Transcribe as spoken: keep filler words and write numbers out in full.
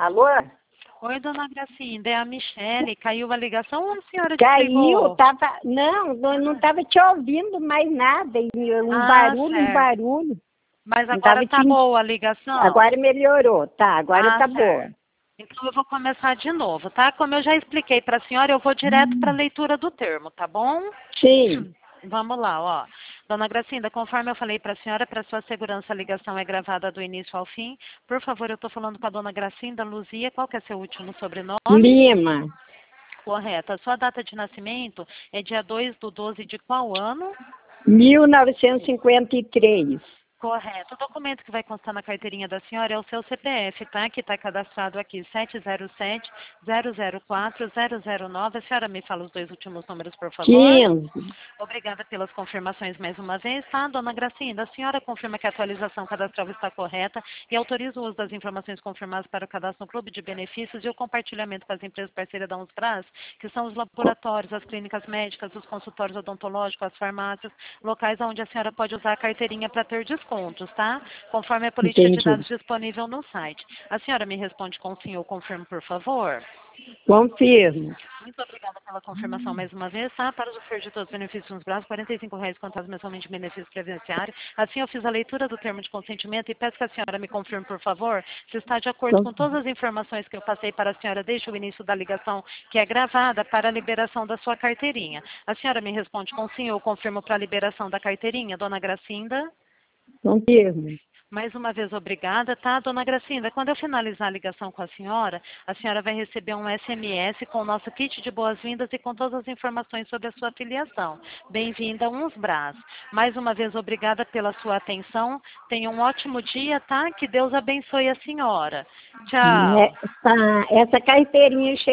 Alô? Oi, dona Gracinda, é a Michele. Caiu a ligação ou a senhora Caiu, desligou? tava... Não, não estava te ouvindo mais nada. Um Ah, barulho, um certo. barulho. Mas Não agora tava tá te... boa a ligação? Agora melhorou, tá, agora Ah, tá boa. certo. Então eu vou começar de novo, tá? Como eu já expliquei para a senhora, eu vou direto para a leitura do termo, tá bom? Sim. Vamos lá, ó. Dona Gracinda, conforme eu falei para a senhora, para sua segurança a ligação é gravada do início ao fim. Por favor, eu estou falando com a dona Gracinda Luzia. Qual que é seu último sobrenome? Lima. Correto. A sua data de nascimento é dia dois do doze de qual ano? mil novecentos e cinquenta e três. Correto. O documento que vai constar na carteirinha da senhora é o seu C P F, tá? Que está cadastrado aqui, sete zero sete, zero zero quatro, zero zero nove. A senhora me fala os dois últimos números, por favor? quinze. Obrigada pelas confirmações mais uma vez, tá? Dona Gracinda, a senhora confirma que a atualização cadastral está correta e autoriza o uso das informações confirmadas para o cadastro no Clube de Benefícios e o compartilhamento com as empresas parceiras da Unsbras, que são os laboratórios, as clínicas médicas, os consultórios odontológicos, as farmácias, locais onde a senhora pode usar a carteirinha para ter descontos, tá? Conforme a política de Entendi. dados disponível no site. A senhora me responde com sim ou confirmo, por favor? Confirmo. Muito obrigada pela confirmação mais uma vez, tá? Para usufruir de todos os benefícios nos braços, quarenta e cinco reais contados mensalmente de benefícios previdenciários. Assim, eu fiz a leitura do termo de consentimento e peço que a senhora me confirme, por favor, se está de acordo com todas as informações que eu passei para a senhora desde o início da ligação, que é gravada, para a liberação da sua carteirinha. A senhora me responde com sim ou confirmo para a liberação da carteirinha, dona Gracinda? Confirmo. Mais uma vez, obrigada, tá? Dona Gracinda, quando eu finalizar a ligação com a senhora, a senhora vai receber um S M S com o nosso kit de boas-vindas e com todas as informações sobre a sua filiação. Bem-vinda a Unsbras. Mais uma vez, obrigada pela sua atenção. Tenha um ótimo dia, tá? Que Deus abençoe a senhora. Tchau. Essa, essa carteirinha